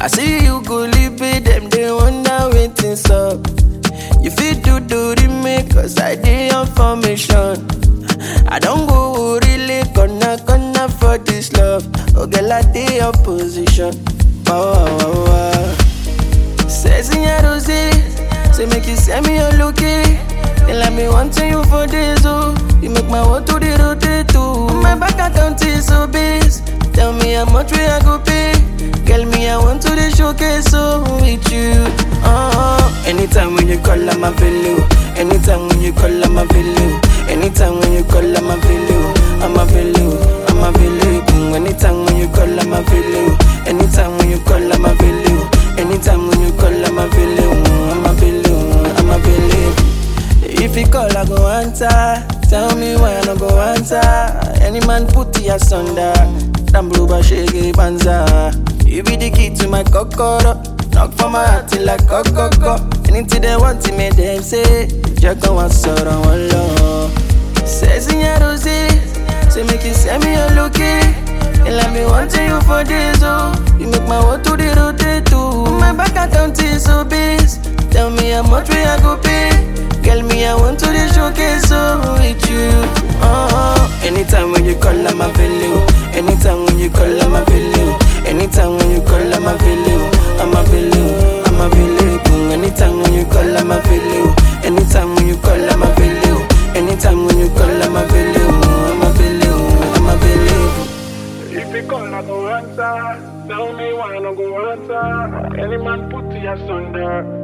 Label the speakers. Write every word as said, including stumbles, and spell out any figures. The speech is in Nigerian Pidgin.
Speaker 1: I see you go leave it, them they wonder waiting's up. You fit do do remake, cause I did on formation. I don't go really gonna gonna for this love. Oh girl, I did your position. Oh, oh, oh, oh. Says in your rose, say make you send me your lookie. They let me wanting you for this, oh. You make my world to the rotate too. My bank account is so big. Tell me how much we I go pay. Girl, me I want to the showcase so with you. Uh-huh. Anytime when you call, I'm available. Anytime when you call, I'm available. Anytime when you call, I'm available. I'm available. I'm available. Anytime when you call, I'm available. Anytime when you call, I'm available. Anytime when you call, I'm available. I'm available. I'm available. If you call, I go answer. Tell me why I no go answer. Any man put it asunder. Dambuba shake banza. You be the key to my kokoro. Knock for my heart till like kokoko. Anything they want to make them say. Jacko was so one low. Says in your rose, say make you send me your lookie. And let me wanting you for this, oh. You make my world to the rotate too. My bank account is so big. Tell me how much we I go pay. Girl, me I want to the showcase so with you. Uh-huh. Anytime when you call, I'm available. Anytime when you call, I'm available. Anytime when you call, I'm available. I'm available. I'm available. Anytime when you call, I'm available. Anytime when you call, I'm available. Anytime when you call, I'm available. I'm available. I'm available.
Speaker 2: If you call, I go answer. Tell me why I no go answer. Any man put you asunder.